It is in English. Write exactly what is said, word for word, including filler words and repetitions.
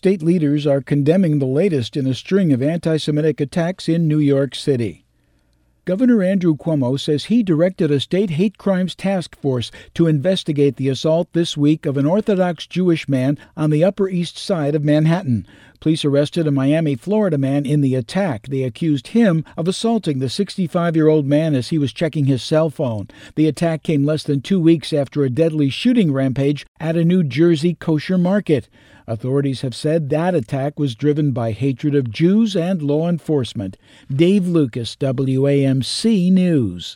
state leaders are condemning the latest in a string of anti-Semitic attacks in New York City. Governor Andrew Cuomo says he directed a state hate crimes task force to investigate the assault this week of an Orthodox Jewish man on the Upper East Side of Manhattan. Police arrested a Miami, Florida man in the attack. They accused him of assaulting the sixty-five-year-old man as he was checking his cell phone. The attack came less than two weeks after a deadly shooting rampage at a New Jersey kosher market. Authorities have said that attack was driven by hatred of Jews and law enforcement. Dave Lucas, W A M C News.